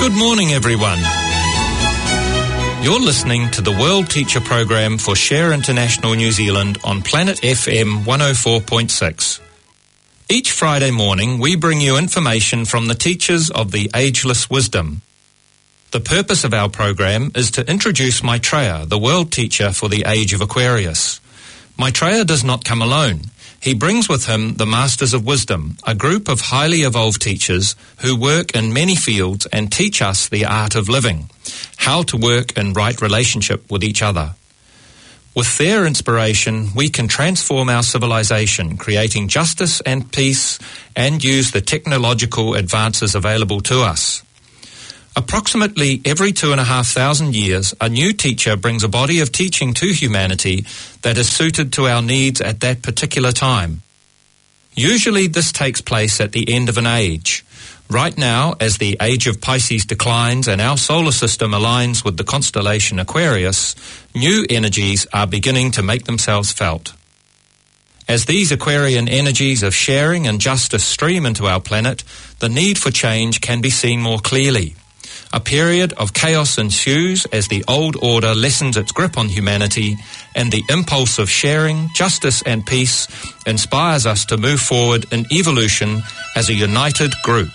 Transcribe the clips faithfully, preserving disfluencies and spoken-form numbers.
Good morning, everyone. You're listening to the World Teacher Program for Share International New Zealand on Planet F M one oh four point six. Each Friday morning, we bring you information from the teachers of the Ageless Wisdom. The purpose of our program is to introduce Maitreya, the world teacher for the age of Aquarius. Maitreya does not come alone. He brings with him the Masters of Wisdom, a group of highly evolved teachers who work in many fields and teach us the art of living, how to work in right relationship with each other. With their inspiration, we can transform our civilization, creating justice and peace, and use the technological advances available to us. Approximately every two and a half thousand years, a new teacher brings a body of teaching to humanity that is suited to our needs at that particular time. Usually this takes place at the end of an age. Right now, as the age of Pisces declines and our solar system aligns with the constellation Aquarius, new energies are beginning to make themselves felt. As these Aquarian energies of sharing and justice stream into our planet, the need for change can be seen more clearly. A period of chaos ensues as the old order lessens its grip on humanity, and the impulse of sharing, justice and peace inspires us to move forward in evolution as a united group.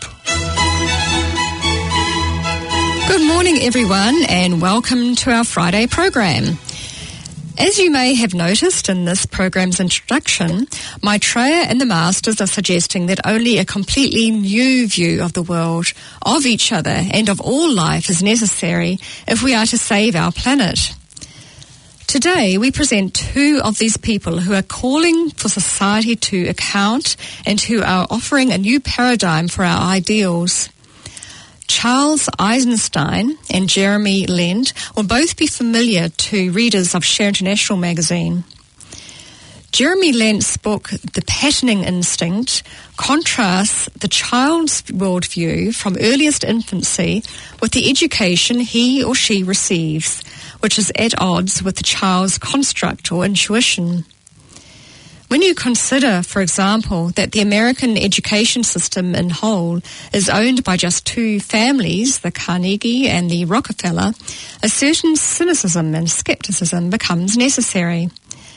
Good morning, everyone, and welcome to our Friday program. As you may have noticed in this program's introduction, Maitreya and the Masters are suggesting that only a completely new view of the world, of each other, and of all life is necessary if we are to save our planet. Today, we present two of these people who are calling for society to account and who are offering a new paradigm for our ideals. Charles Eisenstein and Jeremy Lent will both be familiar to readers of Share International magazine. Jeremy Lent's book, The Patterning Instinct, contrasts the child's worldview from earliest infancy with the education he or she receives, which is at odds with the child's construct or intuition. When you consider, for example, that the American education system in whole is owned by just two families, the Carnegie and the Rockefeller, a certain cynicism and skepticism becomes necessary.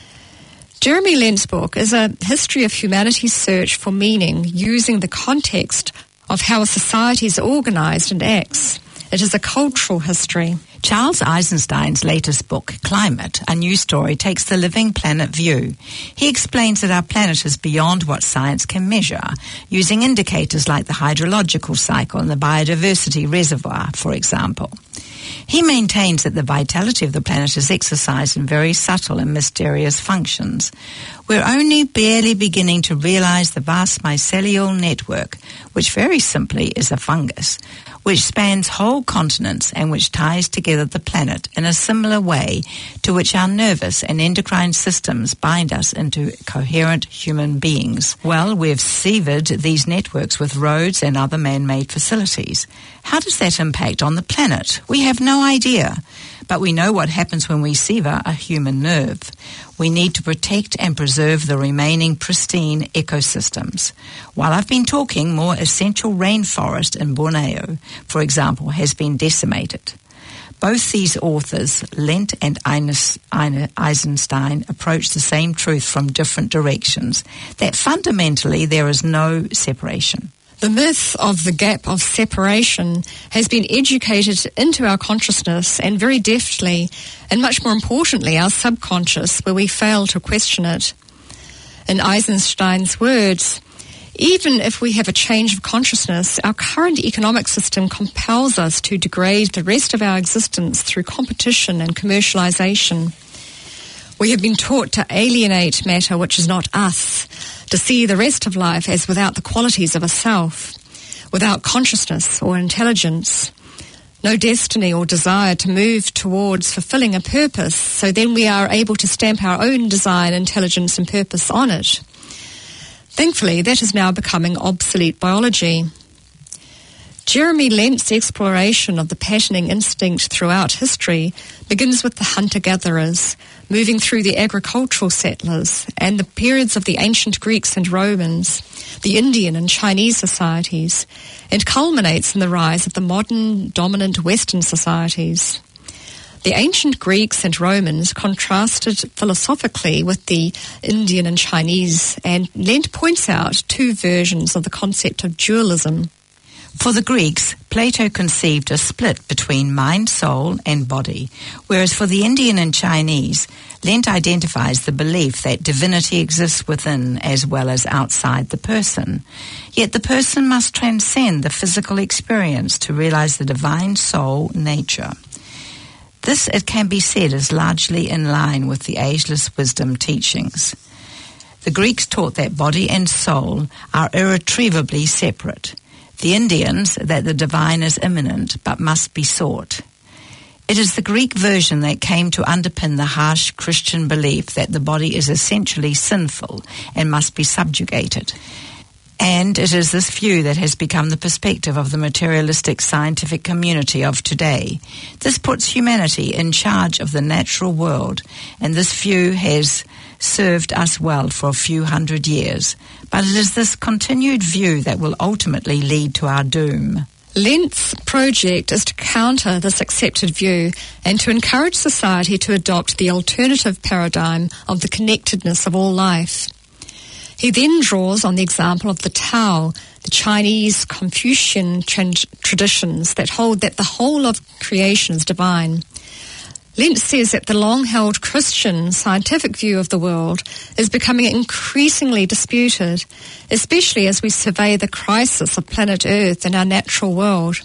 Jeremy Lent's book is a history of humanity's search for meaning using the context of how a society is organized and acts. It is a cultural history. Charles Eisenstein's latest book, Climate, A New Story, takes the living planet view. He explains that our planet is beyond what science can measure, using indicators like the hydrological cycle and the biodiversity reservoir, for example. He maintains that the vitality of the planet is exercised in very subtle and mysterious functions. We're only barely beginning to realize the vast mycelial network, which very simply is a fungus, which spans whole continents and which ties together the planet in a similar way to which our nervous and endocrine systems bind us into coherent human beings. Well, we've severed these networks with roads and other man-made facilities. How does that impact on the planet? We have no idea, but we know what happens when we sever a human nerve. We need to protect and preserve the remaining pristine ecosystems. While I've been talking, more essential rainforest in Borneo, for example, has been decimated. Both these authors, Lent and Eisenstein, approach the same truth from different directions, that fundamentally there is no separation. The myth of the gap of separation has been educated into our consciousness and very deftly, and much more importantly, our subconscious, where we fail to question it. In Eisenstein's words, even if we have a change of consciousness, our current economic system compels us to degrade the rest of our existence through competition and commercialization. We have been taught to alienate matter which is not us, to see the rest of life as without the qualities of a self, without consciousness or intelligence, no destiny or desire to move towards fulfilling a purpose, so then we are able to stamp our own design, intelligence and purpose on it. Thankfully, that is now becoming obsolete biology. Jeremy Lent's exploration of the patterning instinct throughout history begins with the hunter-gatherers, moving through the agricultural settlers and the periods of the ancient Greeks and Romans, the Indian and Chinese societies, and culminates in the rise of the modern dominant Western societies. The ancient Greeks and Romans contrasted philosophically with the Indian and Chinese, and Lent points out two versions of the concept of dualism. For the Greeks, Plato conceived a split between mind, soul, and body, whereas for the Indian and Chinese, Lent identifies the belief that divinity exists within as well as outside the person. Yet the person must transcend the physical experience to realize the divine soul nature. This, it can be said, is largely in line with the ageless wisdom teachings. The Greeks taught that body and soul are irretrievably separate. The Indians, that the divine is immanent but must be sought. It is the Greek version that came to underpin the harsh Christian belief that the body is essentially sinful and must be subjugated. And it is this view that has become the perspective of the materialistic scientific community of today. This puts humanity in charge of the natural world, and this view has served us well for a few hundred years. But it is this continued view that will ultimately lead to our doom. Lent's project is to counter this accepted view and to encourage society to adopt the alternative paradigm of the connectedness of all life. He then draws on the example of the Tao, the Chinese Confucian trend- traditions that hold that the whole of creation is divine. Lent says that the long-held Christian scientific view of the world is becoming increasingly disputed, especially as we survey the crisis of planet Earth and our natural world.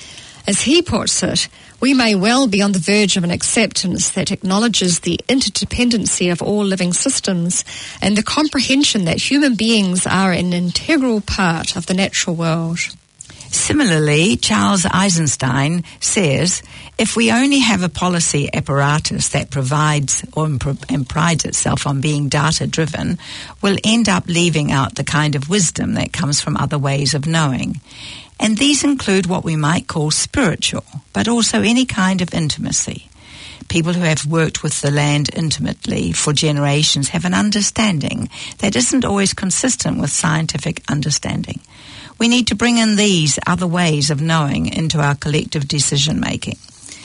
As he puts it, we may well be on the verge of an acceptance that acknowledges the interdependency of all living systems and the comprehension that human beings are an integral part of the natural world. Similarly, Charles Eisenstein says, if we only have a policy apparatus that provides or and prides itself on being data-driven, we'll end up leaving out the kind of wisdom that comes from other ways of knowing. And these include what we might call spiritual, but also any kind of intimacy. People who have worked with the land intimately for generations have an understanding that isn't always consistent with scientific understanding. We need to bring in these other ways of knowing into our collective decision-making.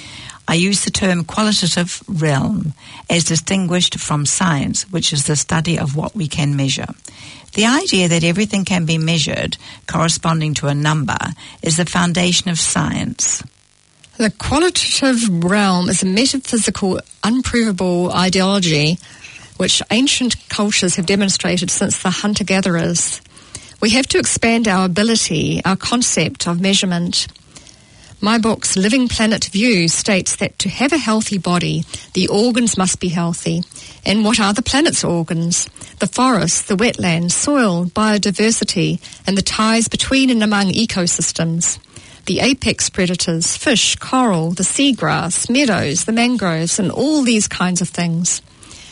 I use the term qualitative realm as distinguished from science, which is the study of what we can measure. The idea that everything can be measured corresponding to a number is the foundation of science. The qualitative realm is a metaphysical, unprovable ideology which ancient cultures have demonstrated since the hunter-gatherers. We have to expand our ability, our concept of measurement. My book's Living Planet View states that to have a healthy body, the organs must be healthy. And what are the planet's organs? The forests, the wetlands, soil, biodiversity, and the ties between and among ecosystems. The apex predators, fish, coral, the seagrass, meadows, the mangroves, and all these kinds of things.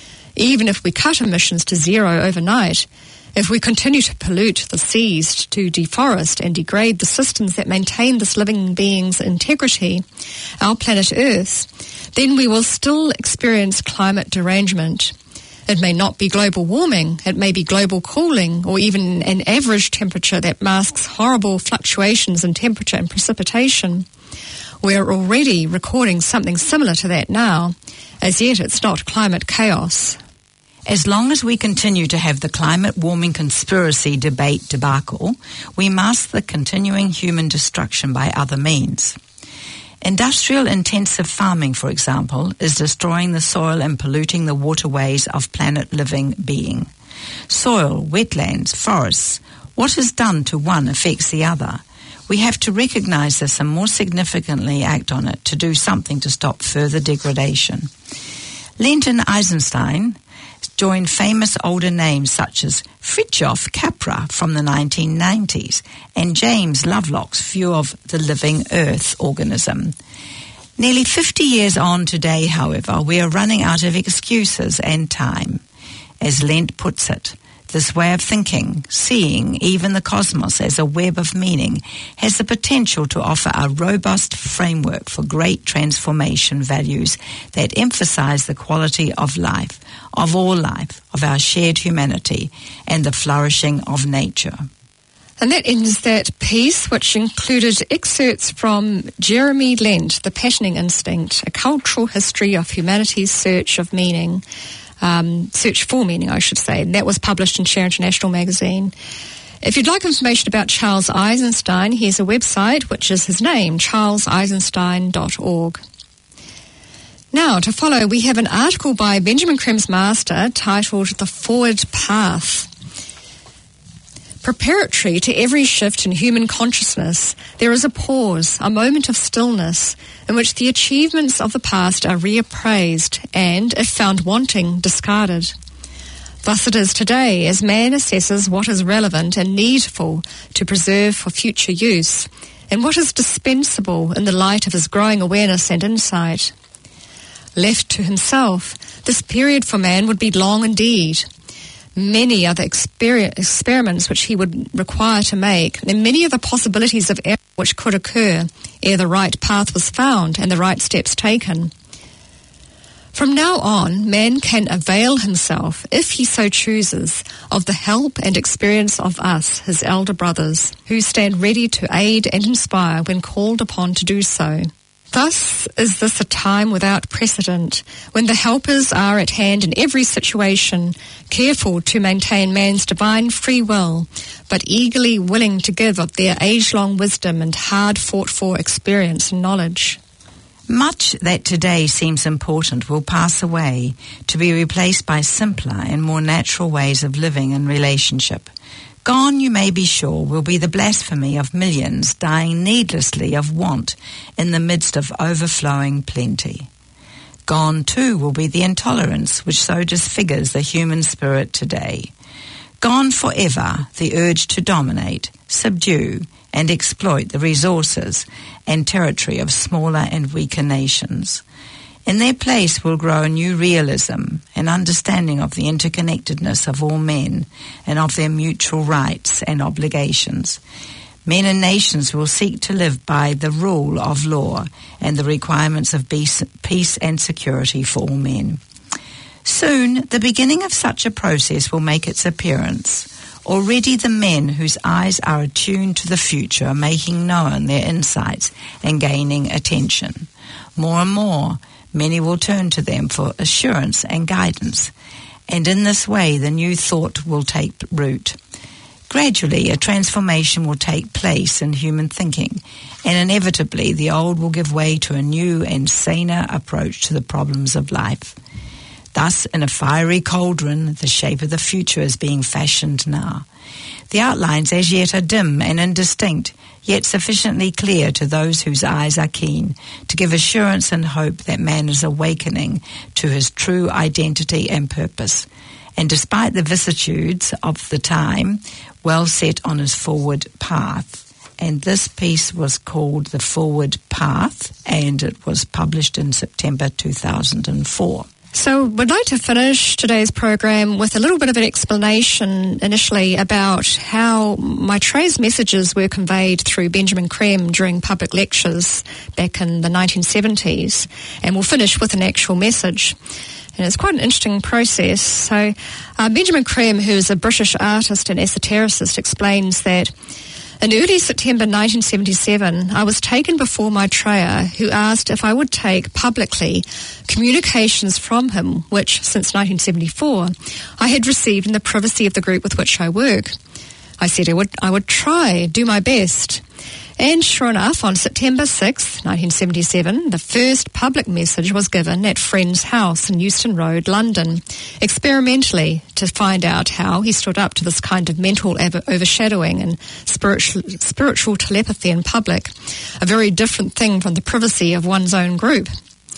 Even if we cut emissions to zero overnight, if we continue to pollute the seas, to deforest and degrade the systems that maintain this living being's integrity, our planet Earth, then we will still experience climate derangement. It may not be global warming, it may be global cooling, or even an average temperature that masks horrible fluctuations in temperature and precipitation. We're already recording something similar to that now. As yet, it's not climate chaos. As long as we continue to have the climate warming conspiracy debate debacle, we mask the continuing human destruction by other means. Industrial intensive farming, for example, is destroying the soil and polluting the waterways of planet living being. Soil, wetlands, forests, what is done to one affects the other. We have to recognize this and more significantly act on it to do something to stop further degradation. Lent and Eisenstein joined famous older names such as Fritjof Capra from the nineteen nineties and James Lovelock's view of the living earth organism. Nearly fifty years on today, however, we are running out of excuses and time. As Lent puts it, This way of thinking, seeing even the cosmos as a web of meaning, has the potential to offer a robust framework for great transformation values that emphasize the quality of life, of all life, of our shared humanity, and the flourishing of nature. And that ends that piece, which included excerpts from Jeremy Lent, The Passioning Instinct, A Cultural History of Humanity's Search of Meaning, um, Search for Meaning, I should say. And that was published in Share International magazine. If you'd like information about Charles Eisenstein, here's a website, which is his name, charles eisenstein dot org. Now, to follow, we have an article by Benjamin Crem's master titled The Forward Path. Preparatory to every shift in human consciousness, there is a pause, a moment of stillness, in which the achievements of the past are reappraised and, if found wanting, discarded. Thus it is today, as man assesses what is relevant and needful to preserve for future use, and what is dispensable in the light of his growing awareness and insight. Left to himself, this period for man would be long indeed. Many other exper- experiments which he would require to make, and many of the possibilities of error which could occur ere the right path was found and the right steps taken. From now on, man can avail himself, if he so chooses, of the help and experience of us, his elder brothers, who stand ready to aid and inspire when called upon to do so. Thus is this a time without precedent, when the helpers are at hand in every situation, careful to maintain man's divine free will, but eagerly willing to give of their age-long wisdom and hard-fought-for experience and knowledge. Much that today seems important will pass away, to be replaced by simpler and more natural ways of living and relationship. Gone, you may be sure, will be the blasphemy of millions dying needlessly of want in the midst of overflowing plenty. Gone, too, will be the intolerance which so disfigures the human spirit today. Gone forever the urge to dominate, subdue, and exploit the resources and territory of smaller and weaker nations. In their place will grow a new realism, an understanding of the interconnectedness of all men and of their mutual rights and obligations. Men and nations will seek to live by the rule of law and the requirements of peace and security for all men. Soon, the beginning of such a process will make its appearance. Already the men whose eyes are attuned to the future are making known their insights and gaining attention. More and more, many will turn to them for assurance and guidance, and in this way the new thought will take root. Gradually, a transformation will take place in human thinking, and inevitably the old will give way to a new and saner approach to the problems of life. Thus, in a fiery cauldron, the shape of the future is being fashioned now. The outlines as yet are dim and indistinct, yet sufficiently clear to those whose eyes are keen, to give assurance and hope that man is awakening to his true identity and purpose, and despite the vicissitudes of the time, well set on his forward path. And this piece was called The Forward Path, and it was published in September two thousand four. So we'd like to finish today's program with a little bit of an explanation initially about how Maitreya's messages were conveyed through Benjamin Creme during public lectures back in the nineteen seventies. And we'll finish with an actual message. And it's quite an interesting process. So uh, Benjamin Creme, who is a British artist and esotericist, explains that in early September nineteen seventy-seven, I was taken before Maitreya, who asked if I would take publicly communications from him, which, since nineteen seventy-four, I had received in the privacy of the group with which I work. I said I would, I would try, do my best. And sure enough, on September sixth, nineteen seventy-seven, the first public message was given at Friend's house in Euston Road, London, experimentally to find out how he stood up to this kind of mental overshadowing and spiritual, spiritual telepathy in public, a very different thing from the privacy of one's own group.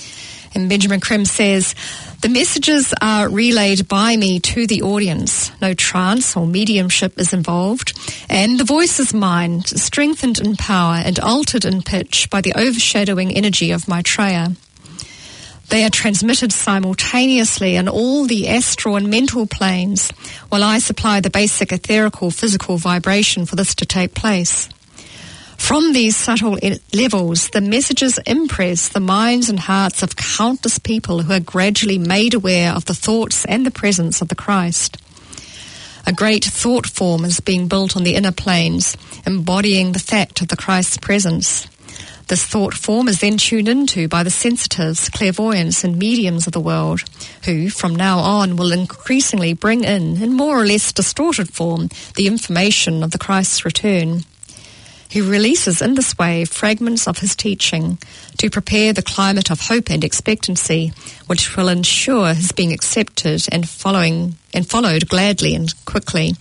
And Benjamin Creme says, the messages are relayed by me to the audience. No trance or mediumship is involved. And the voice is mine, strengthened in power and altered in pitch by the overshadowing energy of Maitreya. They are transmitted simultaneously in all the astral and mental planes, while I supply the basic etherical physical vibration for this to take place. From these subtle e- levels, the messages impress the minds and hearts of countless people who are gradually made aware of the thoughts and the presence of the Christ. A great thought form is being built on the inner planes, embodying the fact of the Christ's presence. This thought form is then tuned into by the sensitives, clairvoyants and mediums of the world, who from now on will increasingly bring in, in more or less distorted form, the information of the Christ's return. He releases in this way fragments of his teaching to prepare the climate of hope and expectancy, which will ensure his being accepted and following and followed gladly and quickly.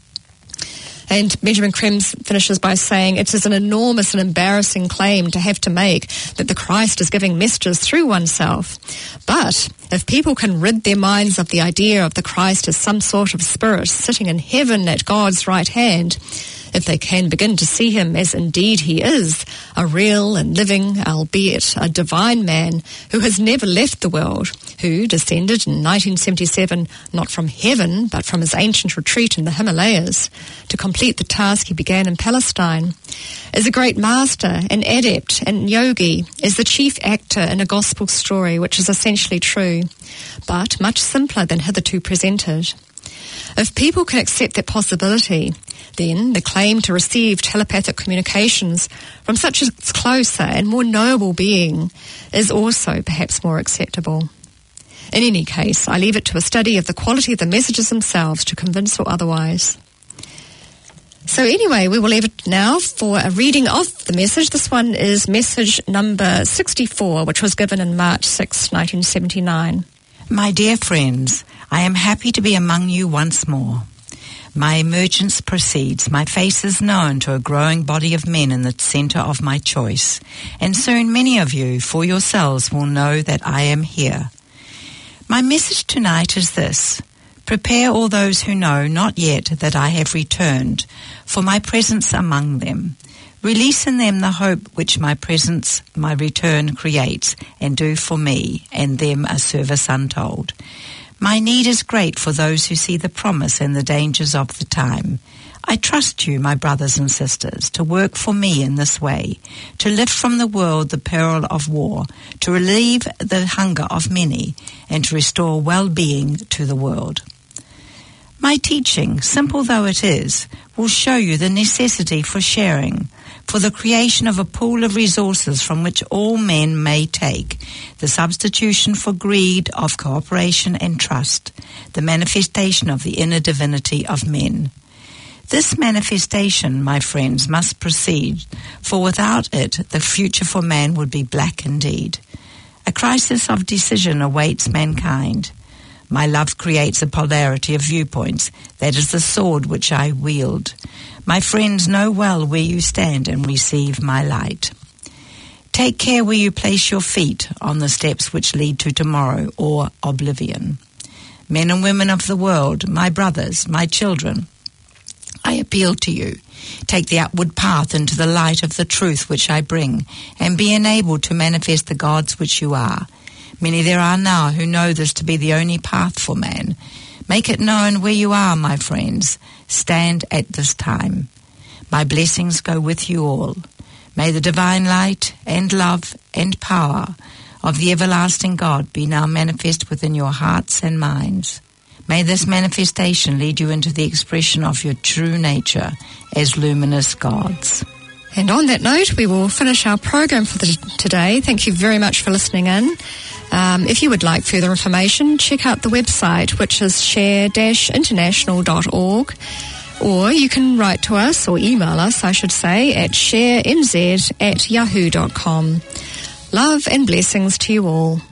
And Benjamin Krems finishes by saying, it is an enormous and embarrassing claim to have to make that the Christ is giving messages through oneself. But if people can rid their minds of the idea of the Christ as some sort of spirit sitting in heaven at God's right hand, if they can begin to see him as indeed he is, a real and living, albeit a divine man who has never left the world, who descended in nineteen seventy-seven not from heaven but from his ancient retreat in the Himalayas to complete the task he began in Palestine, is a great master, an adept and yogi, is the chief actor in a gospel story which is essentially true, but much simpler than hitherto presented. If people can accept that possibility, then the claim to receive telepathic communications from such a closer and more noble being is also perhaps more acceptable. In any case, I leave it to a study of the quality of the messages themselves to convince or otherwise. So anyway, we will leave it now for a reading of the message. This one is message number sixty-four, which was given in March sixth, nineteen seventy-nine. My dear friends, I am happy to be among you once more. My emergence proceeds. My face is known to a growing body of men in the centre of my choice, and soon many of you, for yourselves, will know that I am here. My message tonight is this. Prepare all those who know not yet that I have returned, for my presence among them. Release in them the hope which my presence, my return creates, and do for me and them a service untold. My need is great for those who see the promise and the dangers of the time. I trust you, my brothers and sisters, to work for me in this way, to lift from the world the peril of war, to relieve the hunger of many, and to restore well-being to the world. My teaching, simple though it is, will show you the necessity for sharing, for the creation of a pool of resources from which all men may take, the substitution for greed of cooperation and trust, the manifestation of the inner divinity of men. This manifestation, my friends, must proceed, for without it the future for man would be black indeed. A crisis of decision awaits mankind. My love creates a polarity of viewpoints. That is the sword which I wield. My friends, know well where you stand and receive my light. Take care where you place your feet on the steps which lead to tomorrow or oblivion. Men and women of the world, my brothers, my children, I appeal to you. Take the upward path into the light of the truth which I bring, and be enabled to manifest the gods which you are. Many there are now who know this to be the only path for man. Make it known where you are, my friends. Stand at this time. My blessings go with you all. May the divine light and love and power of the everlasting God be now manifest within your hearts and minds. May this manifestation lead you into the expression of your true nature as luminous gods. And on that note, we will finish our program for the, today. Thank you very much for listening in. Um, if you would like further information, check out the website, which is share dash international dot org, or you can write to us, or email us, I should say, at sharemz at yahoo dot com. Love and blessings to you all.